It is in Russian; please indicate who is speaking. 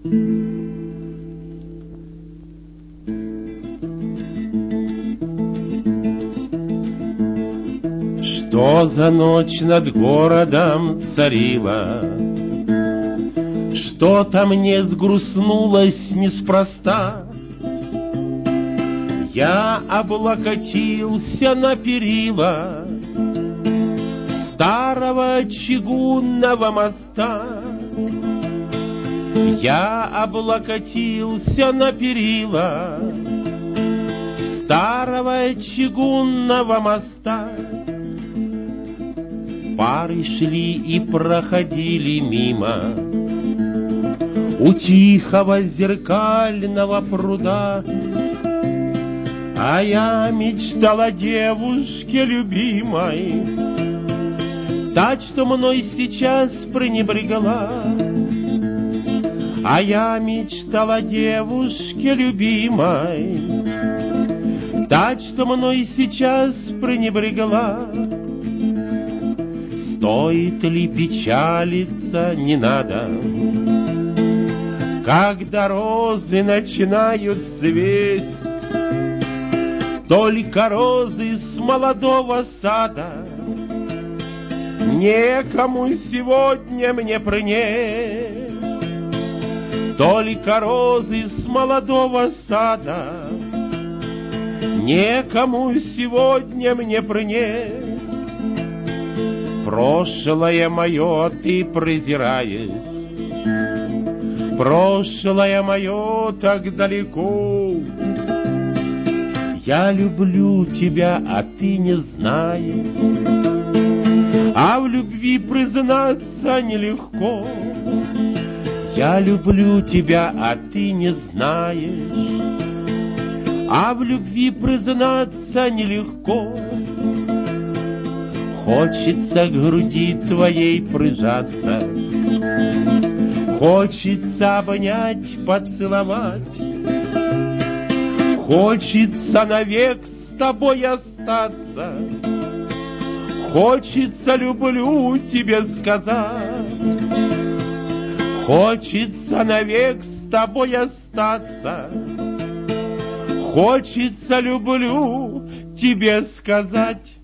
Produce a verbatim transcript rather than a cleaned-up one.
Speaker 1: Что за ночь над городом царила? Что-то мне сгрустнулось неспроста. Я облокотился на перила старого чугунного моста. Я облокотился на перила старого чугунного моста. Пары шли и проходили мимо у тихого зеркального пруда, а я мечтал о девушке любимой, та, что мной сейчас пренебрегла. А я мечтал о девушке любимой, та, что мной сейчас пренебрегла. Стоит ли печалиться, не надо, когда розы начинают цвесть. Только розы с молодого сада некому сегодня мне принять. Только розы с молодого сада некому сегодня мне принять. Прошлое мое ты презираешь, прошлое мое так далеко. Я люблю тебя, а ты не знаешь, а в любви признаться нелегко. Я люблю тебя, а ты не знаешь, а в любви признаться нелегко. Хочется к груди твоей прижаться, хочется обнять, поцеловать, хочется навек с тобой остаться, хочется люблю тебе сказать, хочется навек с тобой остаться, хочется люблю тебе сказать.